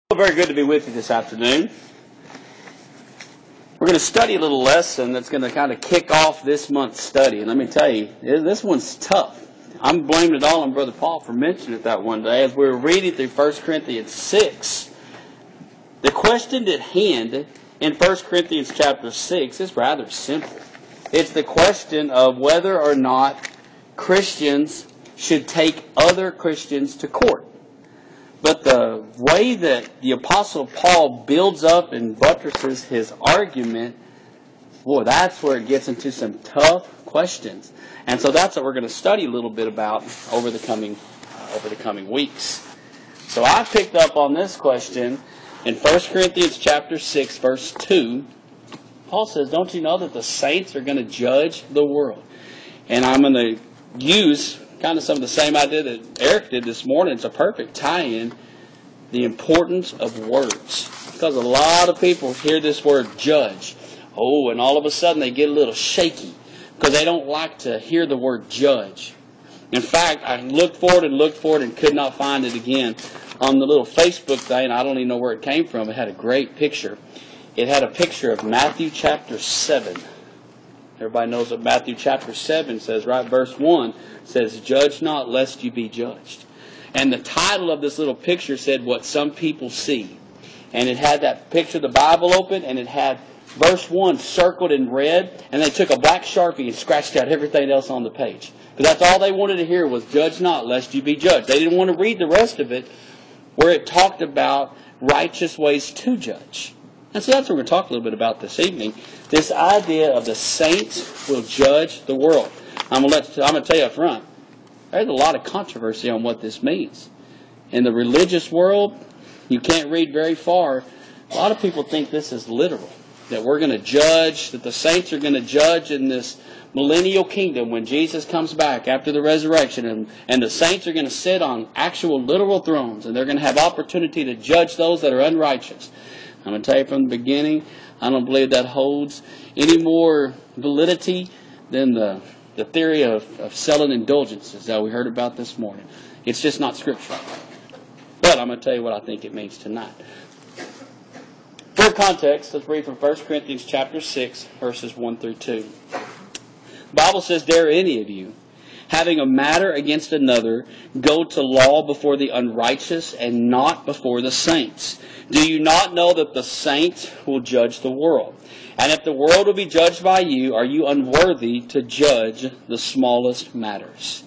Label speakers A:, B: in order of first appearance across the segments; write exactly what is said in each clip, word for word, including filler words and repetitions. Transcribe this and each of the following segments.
A: Very good to be with you this afternoon. We're going to study a little lesson that's going to kind of kick off this month's study. And let me tell you, this one's tough. I'm blaming it all on Brother Paul for mentioning it that one day as we were reading through First Corinthians six. The question at hand in First Corinthians chapter six is rather simple. It's the question of whether or not Christians should take other Christians to court. But the way that the Apostle Paul builds up and buttresses his argument, boy, that's where it gets into some tough questions. And so that's what we're going to study a little bit about over the coming uh, over the coming weeks. So I picked up on this question in First Corinthians chapter six, verse two. Paul says, "Don't you know that the saints are going to judge the world?" And I'm going to use kind of some of the same idea that Eric did this morning. It's a perfect tie-in. The importance of words. Because a lot of people hear this word judge. Oh, and all of a sudden they get a little shaky. Because they don't like to hear the word judge. In fact, I looked for it and looked for it and could not find it again. On the little Facebook thing, I don't even know where it came from. It had a great picture. It had a picture of Matthew chapter seven. Everybody knows what Matthew chapter seven says, right? Verse one says, "Judge not, lest you be judged." And the title of this little picture said, "What some people see." And it had that picture of the Bible open, and it had verse one circled in red, and they took a black Sharpie and scratched out everything else on the page. Because that's all they wanted to hear was, "Judge not, lest you be judged." They didn't want to read the rest of it, where it talked about righteous ways to judge. And so that's what we're going to talk a little bit about this evening. This idea of the saints will judge the world. I'm going to, let, I'm going to tell you up front, there's a lot of controversy on what this means. In the religious world, you can't read very far. A lot of people think this is literal. That we're going to judge, that the saints are going to judge in this millennial kingdom when Jesus comes back after the resurrection. And, and the saints are going to sit on actual literal thrones. And they're going to have opportunity to judge those that are unrighteous. I'm going to tell you from the beginning, I don't believe that holds any more validity than the, the theory of, of selling indulgences that we heard about this morning. It's just not scriptural. But I'm going to tell you what I think it means tonight. For context, let's read from First Corinthians chapter six, verses one through two. The Bible says, "Dare any of you, having a matter against another, go to law before the unrighteous and not before the saints? Do you not know that the saints will judge the world? And if the world will be judged by you, are you unworthy to judge the smallest matters?"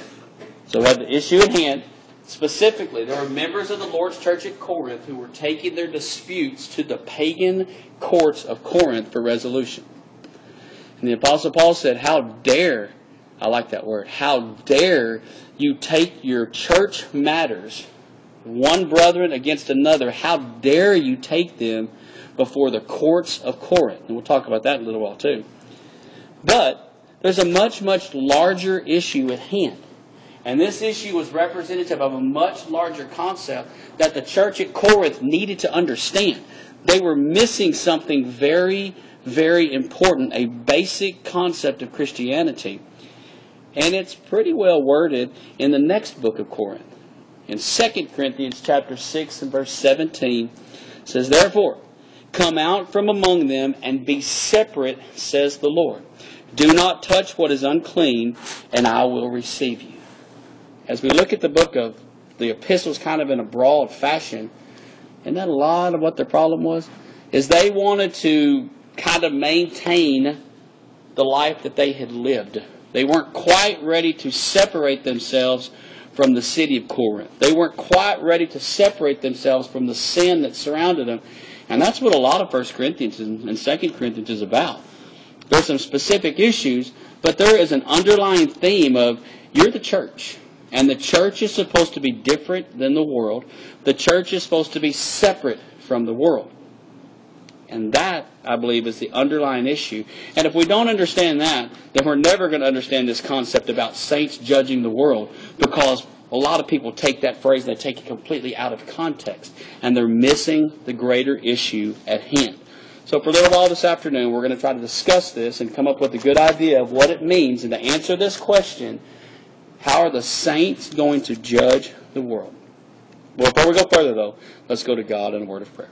A: So we have the issue at hand. Specifically, there were members of the Lord's church at Corinth who were taking their disputes to the pagan courts of Corinth for resolution. And the Apostle Paul said, "How dare," I like that word, "how dare you take your church matters, one brethren against another, how dare you take them before the courts of Corinth?" And we'll talk about that in a little while too. But there's a much, much larger issue at hand. And this issue was representative of a much larger concept that the church at Corinth needed to understand. They were missing something very, very important, a basic concept of Christianity. And it's pretty well worded in the next book of Corinth. In Second Corinthians chapter six and verse seventeen, it says, "Therefore, come out from among them and be separate, says the Lord. Do not touch what is unclean, and I will receive you." As we look at the book of the epistles kind of in a broad fashion, isn't that a lot of what their problem was? Is they wanted to kind of maintain the life that they had lived. They weren't quite ready to separate themselves from the city of Corinth. They weren't quite ready to separate themselves from the sin that surrounded them. And that's what a lot of First Corinthians and Second Corinthians is about. There's some specific issues, but there is an underlying theme of, you're the church. And the church is supposed to be different than the world. The church is supposed to be separate from the world. And that, I believe, is the underlying issue. And if we don't understand that, then we're never going to understand this concept about saints judging the world. Because a lot of people take that phrase and they take it completely out of context. And they're missing the greater issue at hand. So for a little while this afternoon, we're going to try to discuss this and come up with a good idea of what it means. And to answer this question, how are the saints going to judge the world? Well, before we go further, though, let's go to God in a word of prayer.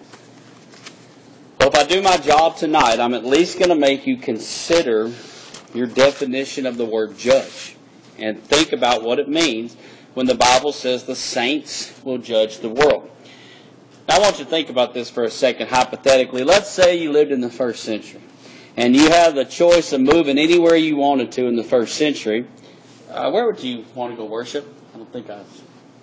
A: Well, if I do my job tonight, I'm at least going to make you consider your definition of the word judge and think about what it means when the Bible says the saints will judge the world. Now, I want you to think about this for a second, hypothetically. Let's say you lived in the first century, and you have the choice of moving anywhere you wanted to in the first century. Uh, where would you want to go worship? I don't think I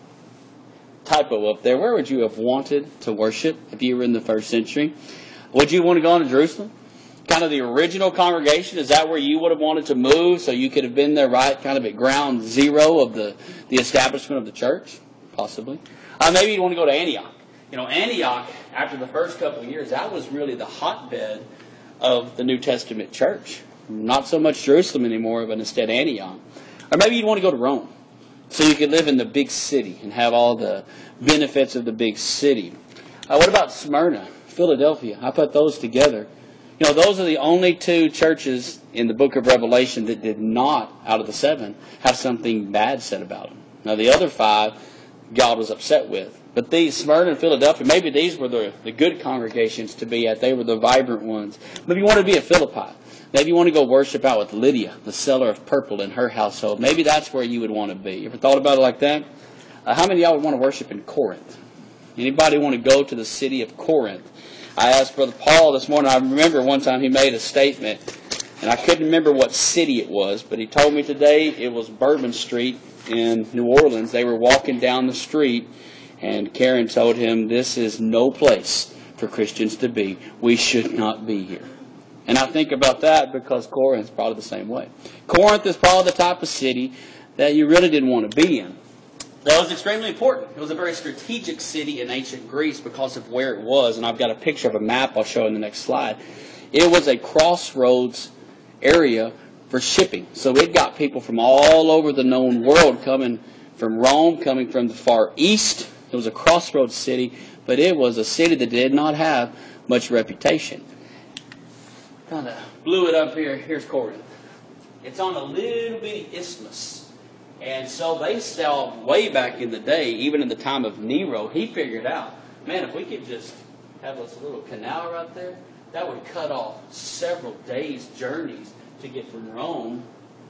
A: typo up there. Where would you have wanted to worship if you were in the first century? Would you want to go to Jerusalem? Kind of the original congregation? Is that where you would have wanted to move so you could have been there right kind of at ground zero of the, the establishment of the church? Possibly. Uh, maybe you'd want to go to Antioch. You know, Antioch, after the first couple of years, that was really the hotbed of the New Testament church. Not so much Jerusalem anymore, but instead Antioch. Or maybe you'd want to go to Rome so you could live in the big city and have all the benefits of the big city. Uh, what about Smyrna, Philadelphia? I put those together. You know, those are the only two churches in the book of Revelation that did not, out of the seven, have something bad said about them. Now, the other five, God was upset with. But these, Smyrna and Philadelphia, maybe these were the, the good congregations to be at. They were the vibrant ones. Maybe you want to be at Philippi. Maybe you want to go worship out with Lydia, the seller of purple in her household. Maybe that's where you would want to be. You ever thought about it like that? Uh, how many of y'all would want to worship in Corinth? Anybody want to go to the city of Corinth? I asked Brother Paul this morning. I remember one time he made a statement, and I couldn't remember what city it was, but he told me today it was Bourbon Street in New Orleans. They were walking down the street, and Karen told him, this is no place for Christians to be. We should not be here. And I think about that because Corinth is probably the same way. Corinth is probably the type of city that you really didn't want to be in. That was extremely important. It was a very strategic city in ancient Greece because of where it was. And I've got a picture of a map I'll show in the next slide. It was a crossroads area for shipping. So it got people from all over the known world coming from Rome, coming from the far east. It was a crossroads city, but it was a city that did not have much reputation. Kind of blew it up here. Here's Corinth. It's on a little bitty isthmus. And so they saw way back in the day, even in the time of Nero, he figured out, man, if we could just have this little canal right there, that would cut off several days' journeys to get from Rome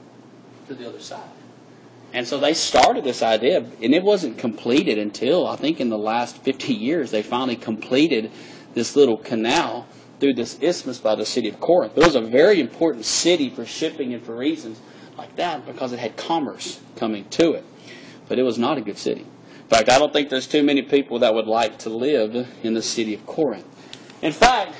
A: to the other side. And so they started this idea, and it wasn't completed until, I think, in the last fifty years, they finally completed this little canal through this isthmus by the city of Corinth. It was a very important city for shipping and for reasons like that because it had commerce coming to it. But it was not a good city. In fact, I don't think there's too many people that would like to live in the city of Corinth. In fact,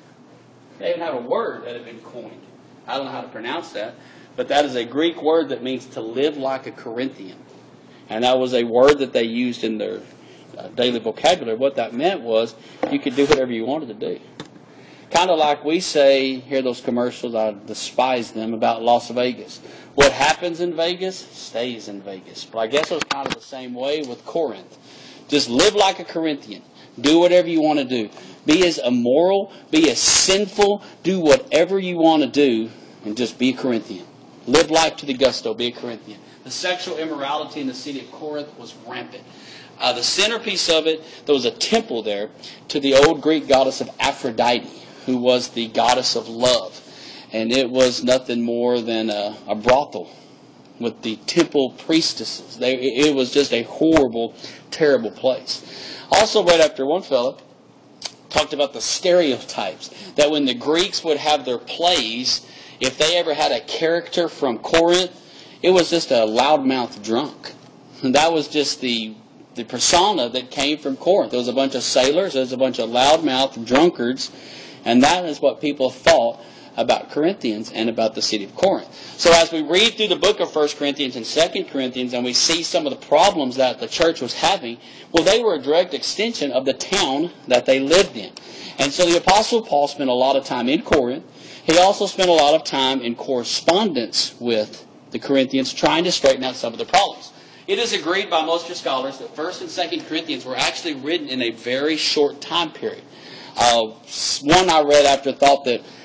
A: they even have a word that had been coined. I don't know how to pronounce that, but that is a Greek word that means to live like a Corinthian. And that was a word that they used in their uh, daily vocabulary. What that meant was you could do whatever you wanted to do. Kind of like we say, hear those commercials, I despise them, about Las Vegas. What happens in Vegas stays in Vegas. But I guess it was kind of the same way with Corinth. Just live like a Corinthian. Do whatever you want to do. Be as immoral, be as sinful, do whatever you want to do, and just be a Corinthian. Live life to the gusto, be a Corinthian. The sexual immorality in the city of Corinth was rampant. Uh, the centerpiece of it, there was a temple there to the old Greek goddess of Aphrodite, who was the goddess of love. And it was nothing more than a, a brothel with the temple priestesses. They, it was just a horrible, terrible place. Also read after one fellow talked about the stereotypes, that when the Greeks would have their plays, if they ever had a character from Corinth, it was just a loudmouth drunk. And that was just the the persona that came from Corinth. There was a bunch of sailors, there was a bunch of loudmouth drunkards, and that is what people thought about Corinthians and about the city of Corinth. So as we read through the book of First Corinthians and Second Corinthians and we see some of the problems that the church was having, well, they were a direct extension of the town that they lived in. And so the Apostle Paul spent a lot of time in Corinth. He also spent a lot of time in correspondence with the Corinthians, trying to straighten out some of the problems. It is agreed by most of your scholars that First and Second Corinthians were actually written in a very short time period. Uh, one I read after thought that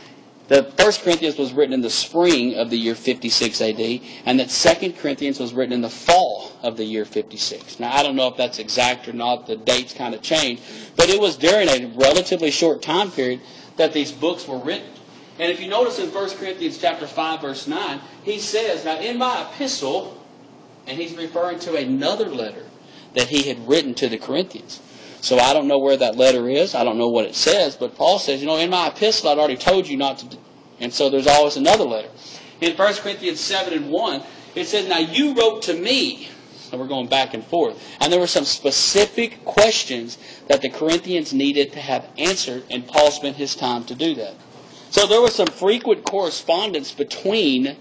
A: that First Corinthians was written in the spring of the year fifty-six A D, and that Second Corinthians was written in the fall of the year fifty-six. Now, I don't know if that's exact or not. The dates kind of change. But it was during a relatively short time period that these books were written. And if you notice in First Corinthians chapter five, verse nine, he says, now in my epistle, and he's referring to another letter that he had written to the Corinthians. So I don't know where that letter is. I don't know what it says. But Paul says, you know, in my epistle I'd already told you not to do. And so there's always another letter. In First Corinthians seven and one, it says, now you wrote to me. So we're going back and forth. And there were some specific questions that the Corinthians needed to have answered. And Paul spent his time to do that. So there was some frequent correspondence between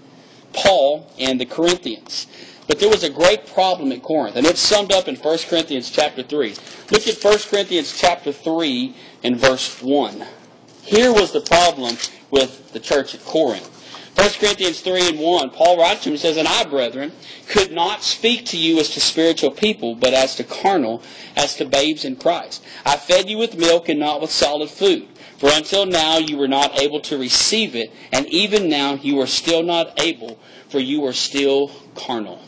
A: Paul and the Corinthians. But there was a great problem at Corinth, and it's summed up in First Corinthians chapter three. Look at First Corinthians chapter three and verse one. Here was the problem with the church at Corinth. First Corinthians three and one, Paul writes to him and says, and I, brethren, could not speak to you as to spiritual people, but as to carnal, as to babes in Christ. I fed you with milk and not with solid food. For until now you were not able to receive it, and even now you are still not able, for you are still carnal.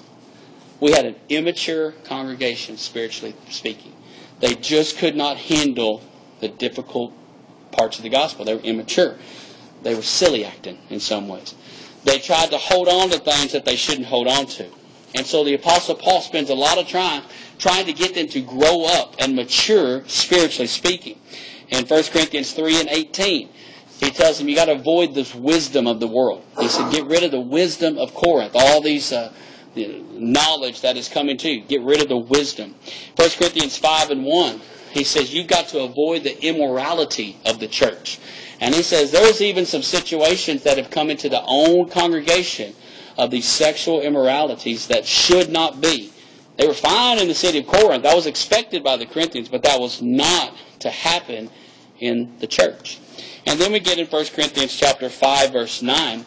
A: We had an immature congregation, spiritually speaking. They just could not handle the difficult parts of the gospel. They were immature. They were silly acting in some ways. They tried to hold on to things that they shouldn't hold on to. And so the Apostle Paul spends a lot of time trying to get them to grow up and mature, spiritually speaking. In First Corinthians three and eighteen, he tells them, you got to avoid this wisdom of the world. He said, get rid of the wisdom of Corinth. All these uh, the knowledge that is coming to you. Get rid of the wisdom. First Corinthians five and one, he says, you've got to avoid the immorality of the church. And he says, there's even some situations that have come into the own congregation of these sexual immoralities that should not be. They were fine in the city of Corinth. That was expected by the Corinthians, but that was not to happen in the church. And then we get in First Corinthians chapter five, verse nine.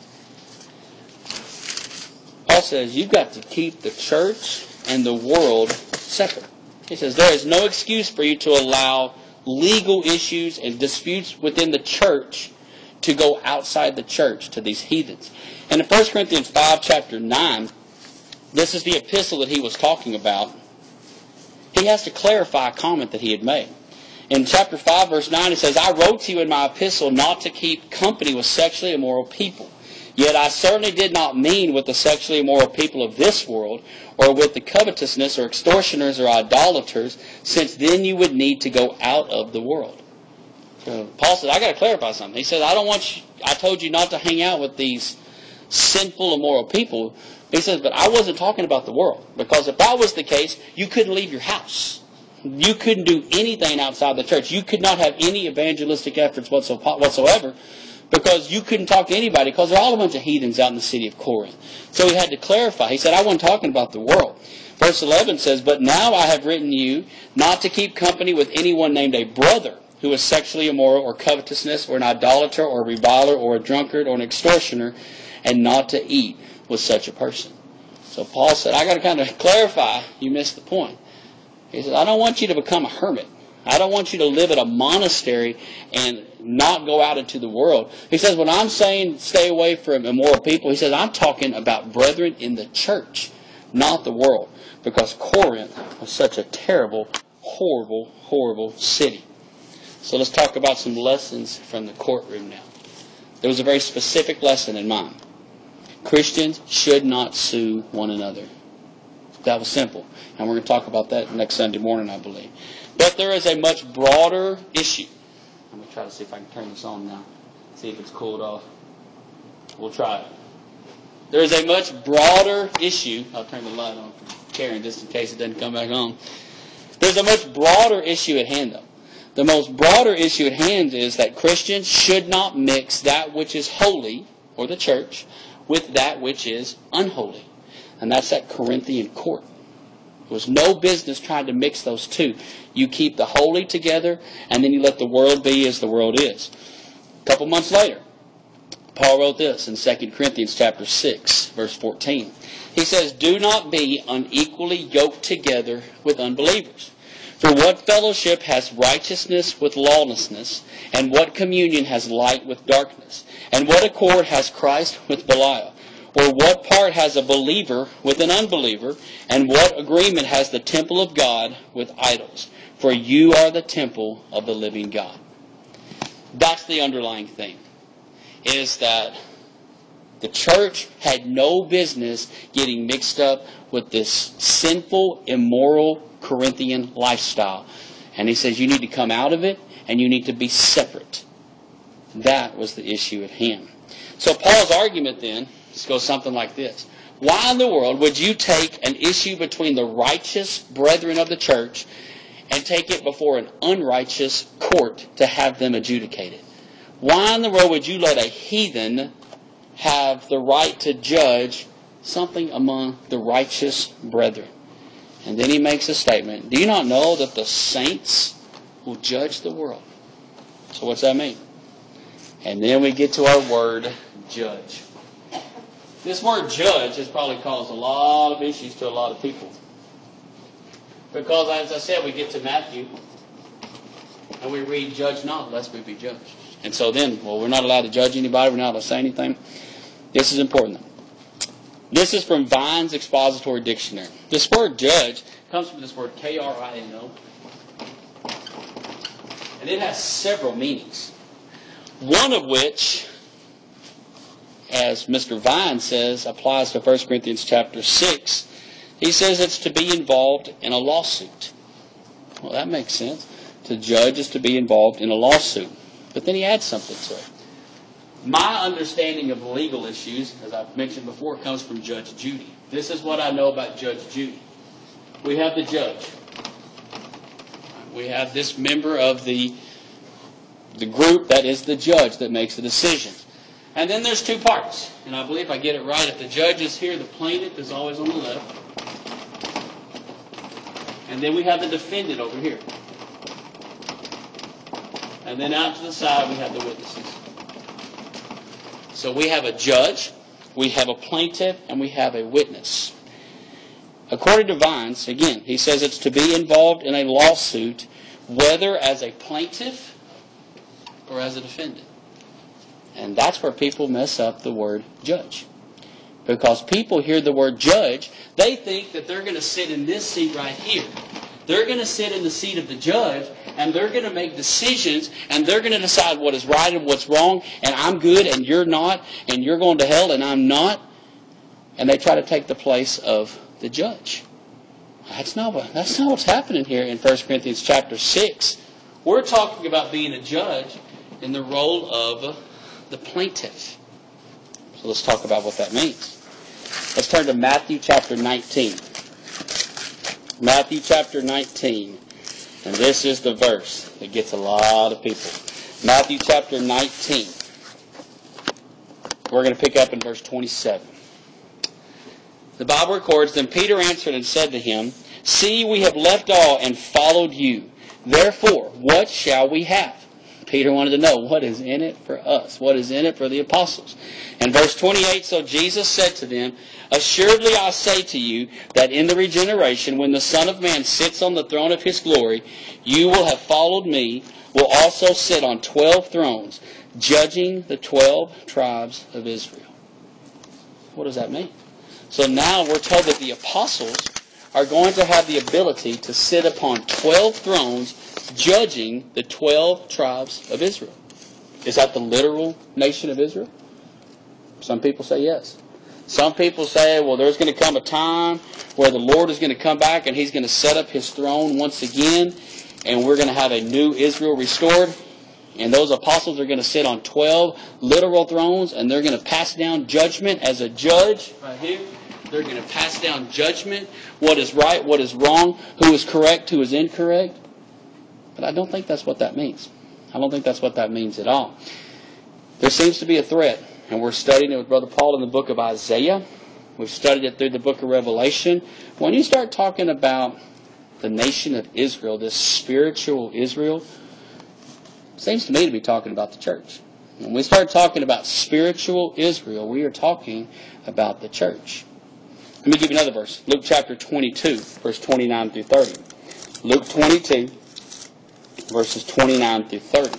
A: Paul says, you've got to keep the church and the world separate. He says, there is no excuse for you to allow legal issues and disputes within the church to go outside the church to these heathens. And in First Corinthians five, chapter nine, this is the epistle that he was talking about. He has to clarify a comment that he had made. In chapter five, verse nine, it says, I wrote to you in my epistle not to keep company with sexually immoral people. Yet I certainly did not mean with the sexually immoral people of this world, or with the covetousness, or extortioners, or idolaters, since then you would need to go out of the world. So Paul said, I got to clarify something. He said, I don't want you, I told you not to hang out with these sinful, immoral people. He says, but I wasn't talking about the world. Because if that was the case, you couldn't leave your house. You couldn't do anything outside the church. You could not have any evangelistic efforts whatsoever. Because you couldn't talk to anybody, because they're all a bunch of heathens out in the city of Corinth. So he had to clarify. He said, I wasn't talking about the world. Verse eleven says, but now I have written you not to keep company with anyone named a brother who is sexually immoral, or covetousness, or an idolater, or a reviler, or a drunkard, or an extortioner, and not to eat with such a person. So Paul said, I got to kind of clarify, you missed the point. He said, I don't want you to become a hermit. I don't want you to live at a monastery and not go out into the world. He says, when I'm saying stay away from immoral people, he says, I'm talking about brethren in the church, not the world. Because Corinth was such a terrible, horrible, horrible city. So let's talk about some lessons from the courtroom now. There was a very specific lesson in mind. Christians should not sue one another. That was simple. And we're going to talk about that next Sunday morning, I believe. But there is a much broader issue. Let me try to see if I can turn this on now. See if it's cooled off. We'll try it. There is a much broader issue. I'll turn the light on for Karen just in case it doesn't come back on. There's a much broader issue at hand, though. The most broader issue at hand is that Christians should not mix that which is holy, or the church, with that which is unholy. And that's that Corinthian court. There was no business trying to mix those two. You keep the holy together, and then you let the world be as the world is. A couple months later, Paul wrote this in Second Corinthians chapter six, verse fourteen. He says, do not be unequally yoked together with unbelievers. For what fellowship has righteousness with lawlessness? And what communion has light with darkness? And what accord has Christ with Belial? Or what part has a believer with an unbeliever? And what agreement has the temple of God with idols? For you are the temple of the living God. That's the underlying thing, is that the church had no business getting mixed up with this sinful, immoral Corinthian lifestyle. And he says you need to come out of it and you need to be separate. That was the issue at hand. So Paul's argument then goes something like this. Why in the world would you take an issue between the righteous brethren of the church and take it before an unrighteous court to have them adjudicated? Why in the world would you let a heathen have the right to judge something among the righteous brethren? And then he makes a statement. Do you not know that the saints will judge the world? So what's that mean? And then we get to our word, judge. This word judge has probably caused a lot of issues to a lot of people. Because as I said, we get to Matthew and we read, judge not, lest we be judged. And so then, well, we're not allowed to judge anybody. We're not allowed to say anything. This is important. This is from Vine's Expository Dictionary. This word judge comes from this word K R I N O. And it has several meanings. One of which, as Mister Vine says, applies to First Corinthians chapter six. He says it's to be involved in a lawsuit. Well, that makes sense. To judge is to be involved in a lawsuit. But then he adds something to it. My understanding of legal issues, as I've mentioned before, comes from Judge Judy. This is what I know about Judge Judy. We have the judge. We have this member of the, the group that is the judge that makes the decision. And then there's two parts. And I believe I get it right. If the judge is here, the plaintiff is always on the left. And then we have the defendant over here. And then out to the side we have the witnesses. So we have a judge, we have a plaintiff, and we have a witness. According to Vines, again, he says it's to be involved in a lawsuit, whether as a plaintiff or as a defendant. And that's where people mess up the word judge. Because people hear the word judge, they think that they're going to sit in this seat right here. They're going to sit in the seat of the judge, and they're going to make decisions, and they're going to decide what is right and what's wrong, and I'm good and you're not, and you're going to hell and I'm not. And they try to take the place of the judge. That's not what, that's not what's happening here in First Corinthians chapter six. We're talking about being a judge in the role of the plaintiff. So let's talk about what that means. Let's turn to Matthew chapter nineteen. Matthew chapter nineteen. And this is the verse that gets a lot of people. Matthew chapter nineteen. We're going to pick up in verse twenty-seven. The Bible records, Then Peter answered and said to him, See, we have left all and followed you. Therefore, what shall we have? Peter wanted to know, what is in it for us? What is in it for the apostles? And verse twenty-eight, So Jesus said to them, Assuredly I say to you, that in the regeneration, when the Son of Man sits on the throne of his glory, you will have followed me, will also sit on twelve thrones, judging the twelve tribes of Israel. What does that mean? So now we're told that the apostles are going to have the ability to sit upon twelve thrones, judging the twelve tribes of Israel. Is that the literal nation of Israel? Some people say yes. Some people say, well, there's going to come a time where the Lord is going to come back and He's going to set up His throne once again, and we're going to have a new Israel restored. And those apostles are going to sit on twelve literal thrones, and they're going to pass down judgment as a judge right here. They're going to pass down judgment, what is right, what is wrong, who is correct, who is incorrect. But I don't think that's what that means. I don't think that's what that means at all. There seems to be a threat, and we're studying it with Brother Paul in the book of Isaiah. We've studied it through the book of Revelation. When you start talking about the nation of Israel, this spiritual Israel, it seems to me to be talking about the church. When we start talking about spiritual Israel, we are talking about the church. Let me give you another verse. Luke chapter twenty-two, verse twenty-nine through thirty. Luke twenty-two, verses twenty-nine through thirty.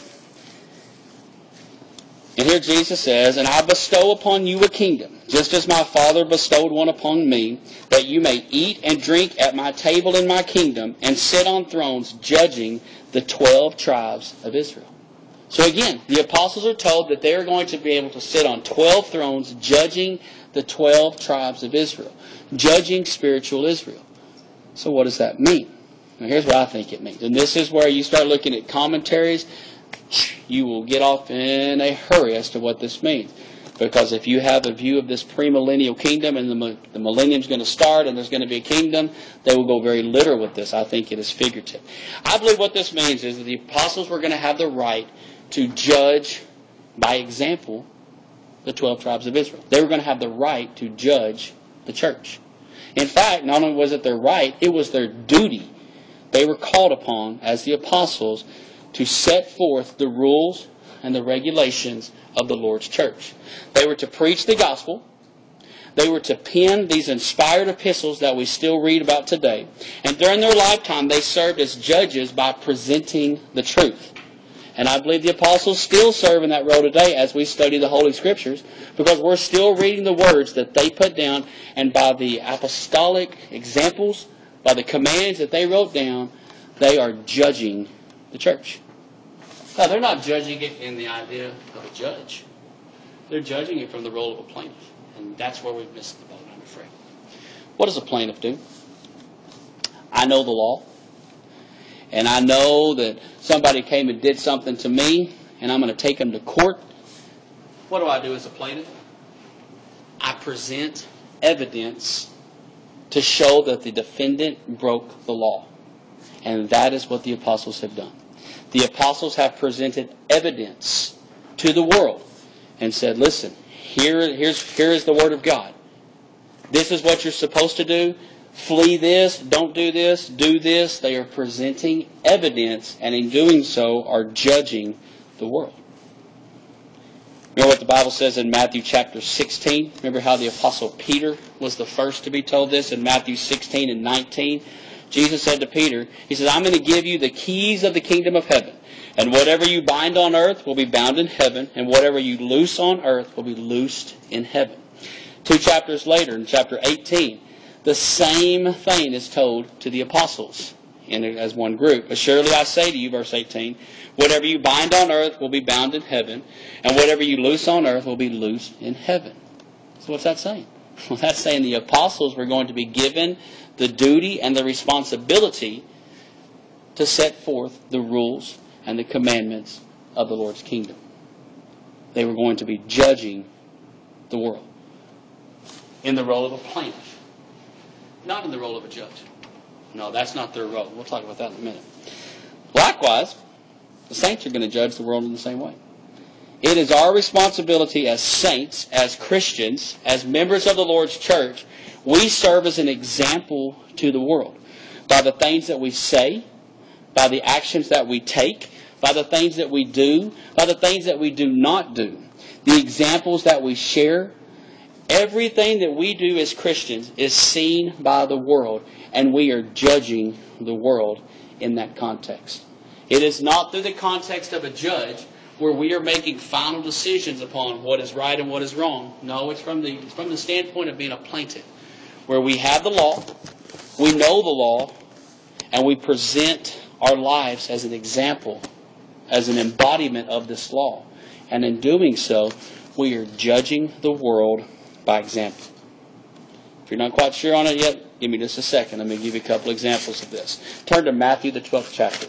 A: And here Jesus says, "And I bestow upon you a kingdom, just as my Father bestowed one upon me, that you may eat and drink at my table in my kingdom, and sit on thrones judging the twelve tribes of Israel." So again, the apostles are told that they are going to be able to sit on twelve thrones judging the twelve tribes of Israel, judging spiritual Israel. So what does that mean? Now here's what I think it means. And this is where you start looking at commentaries. You will get off in a hurry as to what this means. Because if you have a view of this premillennial kingdom and the, the millennium's going to start and there's going to be a kingdom, they will go very literal with this. I think it is figurative. I believe what this means is that the apostles were going to have the right to judge, by example, the twelve tribes of Israel. They were going to have the right to judge the church. In fact, not only was it their right, it was their duty. They were called upon, as the apostles, to set forth the rules and the regulations of the Lord's church. They were to preach the gospel. They were to pen these inspired epistles that we still read about today. And during their lifetime, they served as judges by presenting the truth. And I believe the apostles still serve in that role today as we study the Holy Scriptures, because we're still reading the words that they put down, and by the apostolic examples, by the commands that they wrote down, they are judging the church. Now, they're not judging it in the idea of a judge. They're judging it from the role of a plaintiff. And that's where we've missed the boat, I'm afraid. What does a plaintiff do? I know the law. And I know that somebody came and did something to me, and I'm going to take them to court. What do I do as a plaintiff? I present evidence to show that the defendant broke the law. And that is what the apostles have done. The apostles have presented evidence to the world and said, listen, here, here's, here is the Word of God. This is what you're supposed to do. Flee this, don't do this, do this. They are presenting evidence, and in doing so are judging the world. Remember what the Bible says in Matthew chapter sixteen? Remember how the Apostle Peter was the first to be told this in Matthew sixteen and nineteen? Jesus said to Peter, he says, I'm going to give you the keys of the kingdom of heaven. And whatever you bind on earth will be bound in heaven, and whatever you loose on earth will be loosed in heaven. Two chapters later, in chapter eighteen, the same thing is told to the apostles in, as one group. But surely I say to you, verse eighteen, whatever you bind on earth will be bound in heaven, and whatever you loose on earth will be loosed in heaven. So what's that saying? Well, that's saying the apostles were going to be given the duty and the responsibility to set forth the rules and the commandments of the Lord's kingdom. They were going to be judging the world in the role of a plaintiff, not in the role of a judge. No, that's not their role. We'll talk about that in a minute. Likewise, the saints are going to judge the world in the same way. It is our responsibility as saints, as Christians, as members of the Lord's church, we serve as an example to the world by the things that we say, by the actions that we take, by the things that we do, by the things that we do not do, the examples that we share. Everything that we do as Christians is seen by the world, and we are judging the world in that context. It is not through the context of a judge where we are making final decisions upon what is right and what is wrong. No, it's from the, it's from the standpoint of being a plaintiff, where we have the law, we know the law, and we present our lives as an example, as an embodiment of this law. And in doing so, we are judging the world by example. If you're not quite sure on it yet, give me just a second. Let me give you a couple examples of this. Turn to Matthew, the twelfth chapter.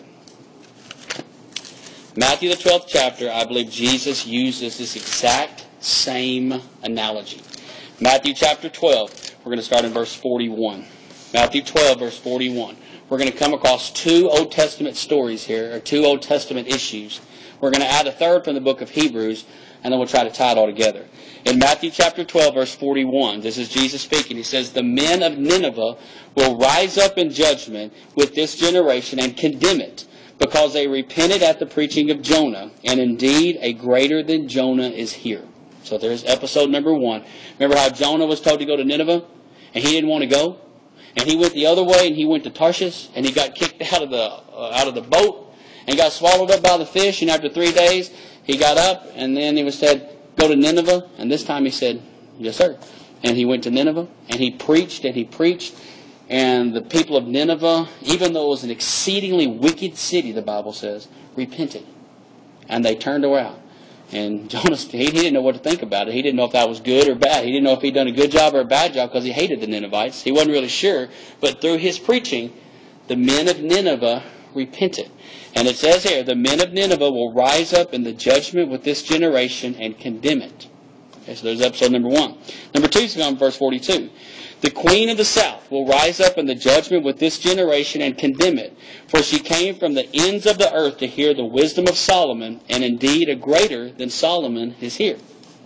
A: Matthew, the twelfth chapter, I believe Jesus uses this exact same analogy. Matthew chapter twelve, we're going to start in verse forty-one. Matthew twelve, verse forty-one. We're going to come across two Old Testament stories here, or two Old Testament issues. We're going to add a third from the book of Hebrews, and then we'll try to tie it all together. In Matthew chapter twelve, verse forty-one, this is Jesus speaking. He says, the men of Nineveh will rise up in judgment with this generation and condemn it, because they repented at the preaching of Jonah, and indeed a greater than Jonah is here. So there's episode number one. Remember how Jonah was told to go to Nineveh, and he didn't want to go? And he went the other way, and he went to Tarshish, and he got kicked out of the uh, out of the boat, and got swallowed up by the fish. And after three days, he got up, and then he was said, "Go to Nineveh." And this time he said, "Yes, sir." And he went to Nineveh, and he preached, and he preached. And the people of Nineveh, even though it was an exceedingly wicked city, the Bible says, repented. And they turned around. And Jonah, he, he didn't know what to think about it. He didn't know if that was good or bad. He didn't know if he'd done a good job or a bad job because he hated the Ninevites. He wasn't really sure. But through his preaching, the men of Nineveh repented. And it says here, the men of Nineveh will rise up in the judgment with this generation and condemn it. Okay, so there's episode number one. Number two is on verse forty-two. The queen of the south will rise up in the judgment with this generation and condemn it. For she came from the ends of the earth to hear the wisdom of Solomon, and indeed a greater than Solomon is here.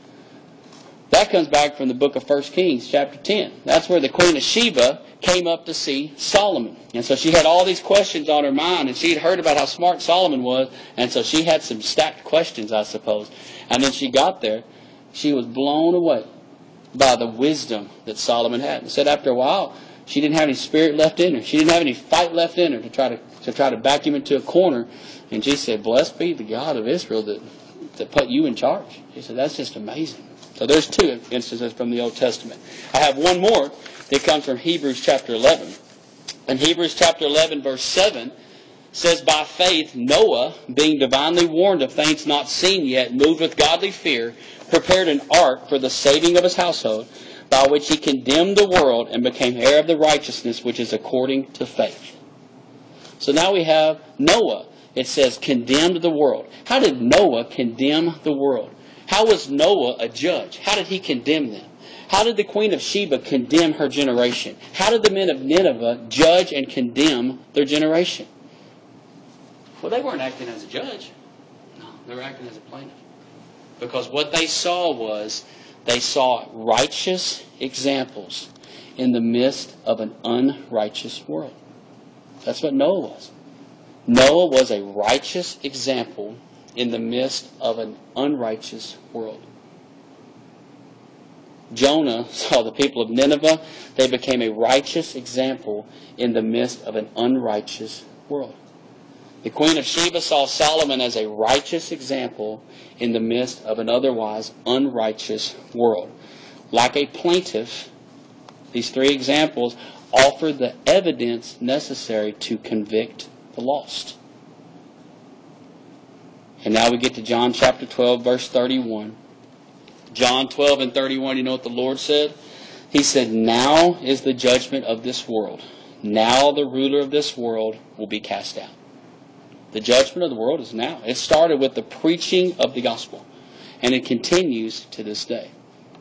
A: That comes back from the book of First Kings, chapter ten. That's where the queen of Sheba came up to see Solomon. And so she had all these questions on her mind, and she had heard about how smart Solomon was, and so she had some stacked questions, I suppose. And then she got there. She was blown away by the wisdom that Solomon had. And said after a while, she didn't have any spirit left in her. She didn't have any fight left in her to try to, to try to back him into a corner. And she said, "Blessed be the God of Israel that, that put you in charge." She said, "That's just amazing." So there's two instances from the Old Testament. I have one more that comes from Hebrews chapter eleven. In Hebrews chapter eleven, verse seven, says, "By faith Noah, being divinely warned of things not seen yet, moved with godly fear, prepared an ark for the saving of his household, by which he condemned the world and became heir of the righteousness which is according to faith." So now we have Noah. It says, condemned the world. How did Noah condemn the world? How was Noah a judge? How did he condemn them? How did the queen of Sheba condemn her generation? How did the men of Nineveh judge and condemn their generation? Well, they weren't acting as a judge. No, they were acting as a plaintiff. Because what they saw was, they saw righteous examples in the midst of an unrighteous world. That's what Noah was. Noah was a righteous example in the midst of an unrighteous world. Jonah saw the people of Nineveh. They became a righteous example in the midst of an unrighteous world. The queen of Sheba saw Solomon as a righteous example in the midst of an otherwise unrighteous world. Like a plaintiff, these three examples offer the evidence necessary to convict the lost. And now we get to John chapter twelve, verse thirty-one. John twelve and thirty-one, you know what the Lord said? He said, "Now is the judgment of this world. Now the ruler of this world will be cast out." The judgment of the world is now. It started with the preaching of the gospel. And it continues to this day.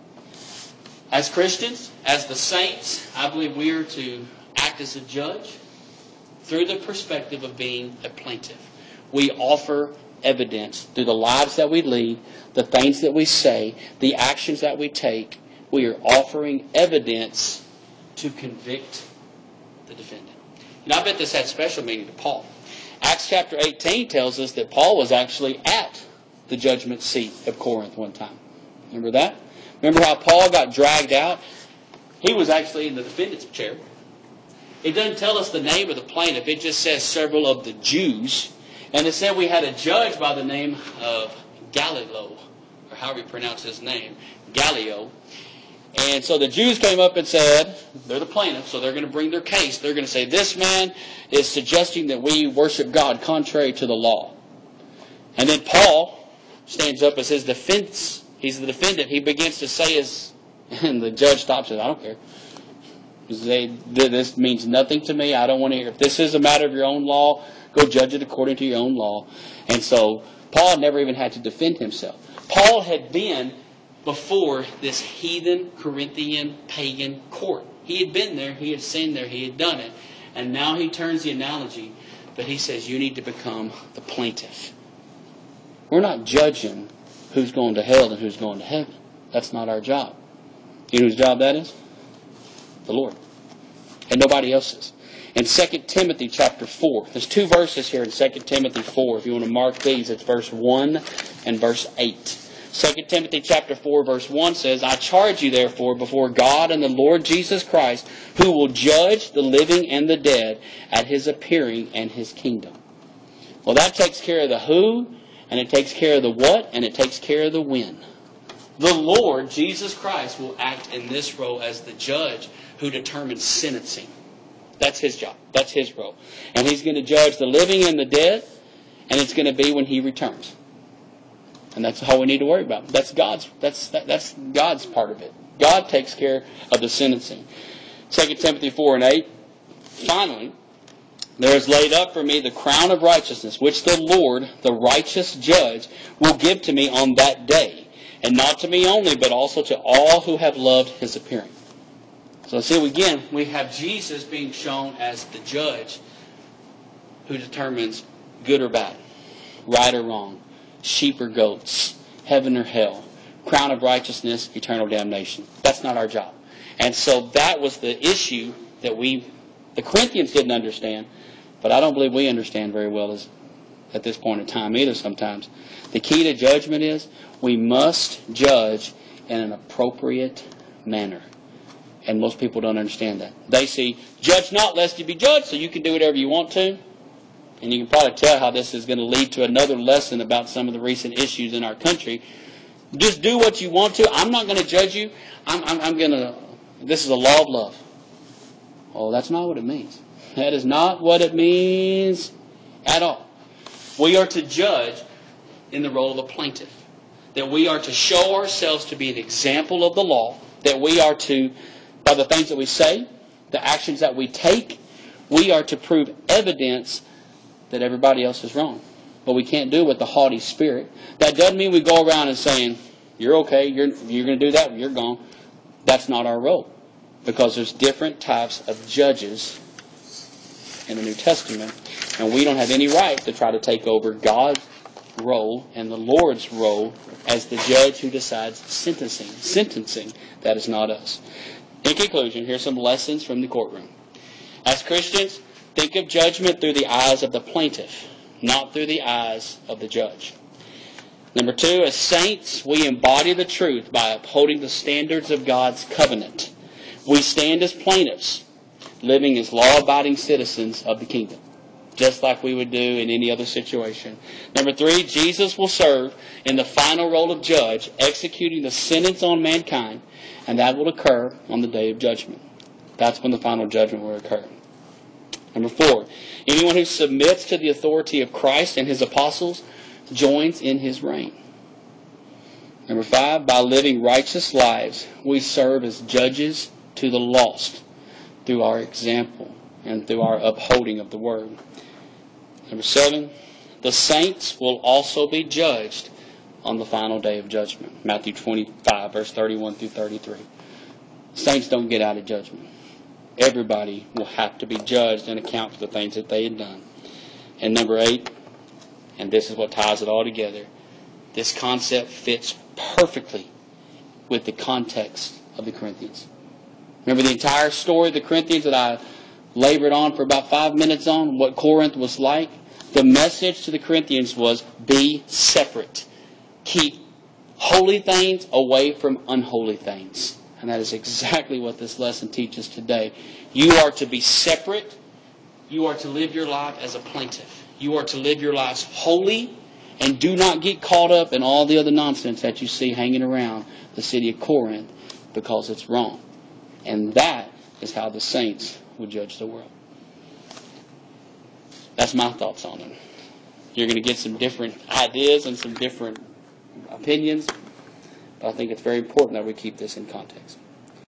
A: As Christians, as the saints, I believe we are to act as a judge through the perspective of being a plaintiff. We offer evidence through the lives that we lead, the things that we say, the actions that we take. We are offering evidence to convict the defendant. And I bet this had special meaning to Paul. Acts chapter eighteen tells us that Paul was actually at the judgment seat of Corinth one time. Remember that? Remember how Paul got dragged out? He was actually in the defendant's chair. It doesn't tell us the name of the plaintiff. It just says several of the Jews. And it said we had a judge by the name of Gallio, or however you pronounce his name, Gallio. And so the Jews came up and said, they're the plaintiffs, so they're going to bring their case. They're going to say, this man is suggesting that we worship God contrary to the law. And then Paul stands up as his defense. He's the defendant. He begins to say his, and the judge stops and says, I don't care. They, this means nothing to me. I don't want to hear. If this is a matter of your own law, go judge it according to your own law. And so Paul never even had to defend himself. Paul had been before this heathen Corinthian pagan court. He had been there, he had seen there, he had done it. And now he turns the analogy, but he says you need to become the plaintiff. We're not judging who's going to hell and who's going to heaven. That's not our job. You know whose job that is? The Lord. And nobody else's. In Second Timothy chapter four, there's two verses here in Second Timothy four. If you want to mark these, it's verse one and verse eight. Second Timothy chapter four verse one says, I charge you therefore before God and the Lord Jesus Christ, who will judge the living and the dead at His appearing and His kingdom. Well, that takes care of the who, and it takes care of the what, and it takes care of the when. The Lord Jesus Christ will act in this role as the judge who determines sentencing. That's His job. That's His role. And He's going to judge the living and the dead, and it's going to be when He returns. And that's all we need to worry about. That's God's that's that, that's God's part of it. God takes care of the sentencing. Second Timothy four and eight. Finally, there is laid up for me the crown of righteousness, which the Lord, the righteous judge, will give to me on that day. And not to me only, but also to all who have loved His appearing. So see, again, we have Jesus being shown as the judge who determines good or bad, right or wrong, sheep or goats, heaven or hell, crown of righteousness, eternal damnation. That's not our job. And so that was the issue that we, the Corinthians didn't understand, but I don't believe we understand very well as, at this point in time either sometimes. The key to judgment is we must judge in an appropriate manner. And most people don't understand that. They see, judge not lest you be judged, so you can do whatever you want to. And you can probably tell how this is going to lead to another lesson about some of the recent issues in our country. Just do what you want to. I'm not going to judge you. I'm, I'm, I'm going to, this is a law of love. Oh, that's not what it means. That is not what it means at all. We are to judge in the role of a plaintiff. That we are to show ourselves to be an example of the law. That we are to, by the things that we say, the actions that we take, we are to prove evidence that everybody else is wrong. But we can't do it with the haughty spirit. That doesn't mean we go around and saying, you're okay, you're, you're going to do that, you're gone. That's not our role. Because there's different types of judges in the New Testament. And we don't have any right to try to take over God's role and the Lord's role as the judge who decides sentencing. Sentencing, that is not us. In conclusion, here's some lessons from the courtroom. As Christians, think of judgment through the eyes of the plaintiff, not through the eyes of the judge. Number two, as saints, we embody the truth by upholding the standards of God's covenant. We stand as plaintiffs, living as law-abiding citizens of the kingdom, just like we would do in any other situation. Number three, Jesus will serve in the final role of judge, executing the sentence on mankind, and that will occur on the day of judgment. That's when the final judgment will occur. Number four, anyone who submits to the authority of Christ and His apostles joins in His reign. Number five, by living righteous lives, we serve as judges to the lost through our example and through our upholding of the Word. Number seven, the saints will also be judged on the final day of judgment. Matthew twenty-five, verse thirty-one through thirty-three. Saints don't get out of judgment. Everybody will have to be judged and account for the things that they had done. And number eight, and this is what ties it all together, this concept fits perfectly with the context of the Corinthians. Remember the entire story of the Corinthians that I labored on for about five minutes on, what Corinth was like? The message to the Corinthians was, be separate. Keep holy things away from unholy things. And that is exactly what this lesson teaches today. You are to be separate. You are to live your life as a plaintiff. You are to live your lives holy, and do not get caught up in all the other nonsense that you see hanging around the city of Corinth, because it's wrong. And that is how the saints will judge the world. That's my thoughts on it. You're going to get some different ideas and some different opinions. But I think it's very important that we keep this in context.